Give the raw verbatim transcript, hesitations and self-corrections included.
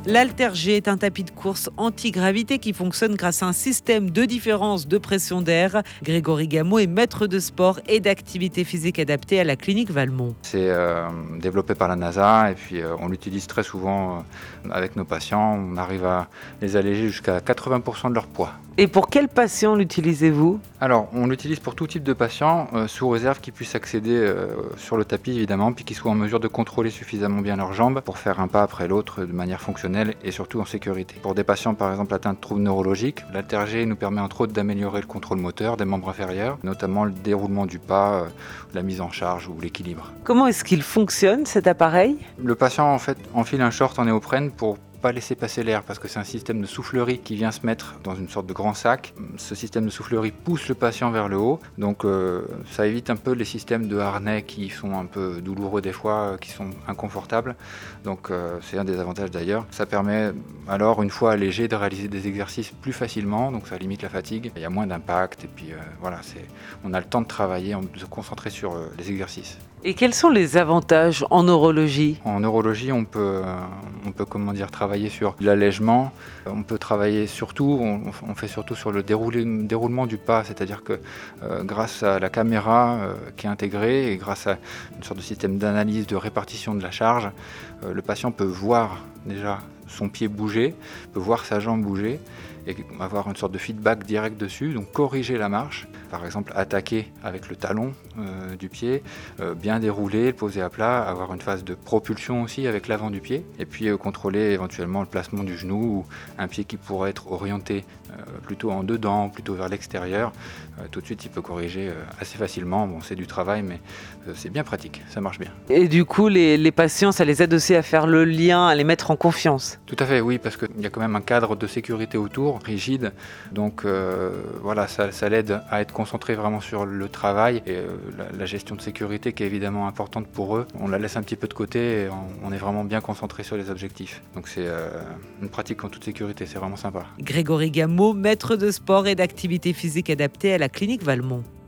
L'Halter-G est un tapis de course anti-gravité qui fonctionne grâce à un système de différence de pression d'air. Grégory Gameau est maître de sport et d'activité physique adaptée à la clinique Valmont. C'est euh, développé par la NASA et puis euh, on l'utilise très souvent euh, avec nos patients. On arrive à les alléger jusqu'à quatre-vingts pour cent de leur poids. Et pour quels patients l'utilisez-vous ? Alors, on l'utilise pour tout type de patients, euh, sous réserve qu'ils puissent accéder euh, sur le tapis évidemment, puis qu'ils soient en mesure de contrôler suffisamment bien leurs jambes pour faire un pas après l'autre de manière fonctionnelle et surtout en sécurité. Pour des patients par exemple atteints de troubles neurologiques, l'Halter-G nous permet entre autres d'améliorer le contrôle moteur des membres inférieurs, notamment le déroulement du pas, euh, la mise en charge ou l'équilibre. Comment est-ce qu'il fonctionne cet appareil ? Le patient en fait enfile un short en néoprène pour pas laisser passer l'air parce que c'est un système de soufflerie qui vient se mettre dans une sorte de grand sac. Ce système de soufflerie pousse le patient vers le haut, donc euh, ça évite un peu les systèmes de harnais qui sont un peu douloureux des fois, euh, qui sont inconfortables. Donc euh, c'est un des avantages d'ailleurs. Ça permet alors, une fois allégé, de réaliser des exercices plus facilement, donc ça limite la fatigue. Il y a moins d'impact et puis euh, voilà, c'est, on a le temps de travailler, de se concentrer sur euh, les exercices. Et quels sont les avantages en neurologie ? En neurologie, on peut, euh, on peut comment dire, travailler sur l'allègement. On peut travailler surtout, on, on fait surtout sur le déroulé, déroulement du pas, c'est-à-dire que euh, grâce à la caméra euh, qui est intégrée et grâce à une sorte de système d'analyse de répartition de la charge, euh, le patient peut voir déjà son pied bouger, peut voir sa jambe bouger et avoir une sorte de feedback direct dessus, donc corriger la marche, par exemple attaquer avec le talon euh, du pied, euh, bien dérouler, le poser à plat, avoir une phase de propulsion aussi avec l'avant du pied, et puis euh, contrôler éventuellement le placement du genou ou un pied qui pourrait être orienté euh, plutôt en dedans, plutôt vers l'extérieur. Euh, tout de suite il peut corriger euh, assez facilement. Bon, c'est du travail mais euh, c'est bien pratique, ça marche bien. Et du coup les, les patients, ça les aide aussi à faire le lien, à les mettre en confiance ? Tout à fait, oui, parce qu'il y a quand même un cadre de sécurité autour, rigide, donc euh, voilà, ça, ça l'aide à être concentré vraiment sur le travail et euh, la, la gestion de sécurité qui est évidemment importante pour eux. On la laisse un petit peu de côté et on, on est vraiment bien concentré sur les objectifs. Donc c'est euh, une pratique en toute sécurité, c'est vraiment sympa. Grégory Gameau, maître de sport et d'activité physique adaptée à la clinique Valmont.